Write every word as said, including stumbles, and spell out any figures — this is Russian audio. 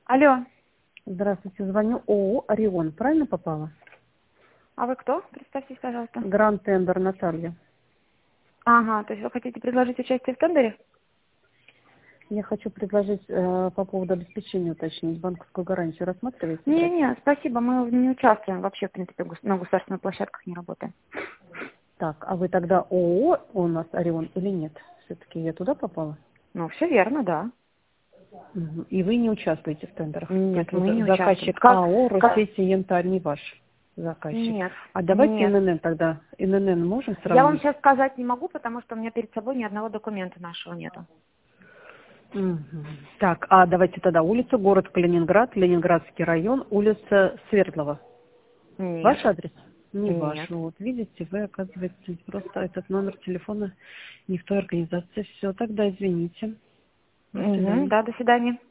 Алло. Здравствуйте, звоню ООО «Орион». Правильно попала? А вы кто? Представьтесь, пожалуйста. Гранд Тендер Наталья. Ага, то есть вы хотите предложить участие в тендере? Я хочу предложить э, по поводу обеспечения уточнить. Банковскую гарантию рассматриваете? Не-не, спасибо, мы не участвуем вообще, в принципе, гос- на государственных площадках не работаем. Так, а вы тогда ООО у нас «Орион» или нет? Все-таки я туда попала? Ну, все верно, да. Мгм. И вы не участвуете в тендерах? То Нет, есть вот мы не участвуем. заказчик Как? АО как? «Россети Янтарь» не ваш заказчик. Нет, А давайте нет. ИНН тогда. ИНН можем Я вам сравнить? сейчас сказать не могу, потому что у меня перед собой ни одного документа нашего нету. Мгм. Так, а давайте тогда улица, город Калининград, Ленинградский район, улица Свердлова. Нет, Ваш адрес? Не ваш. нет. Вот видите, вы, оказывается, просто этот номер телефона не в той организации. Все, тогда извините. До Угу, свидания. да, до свидания.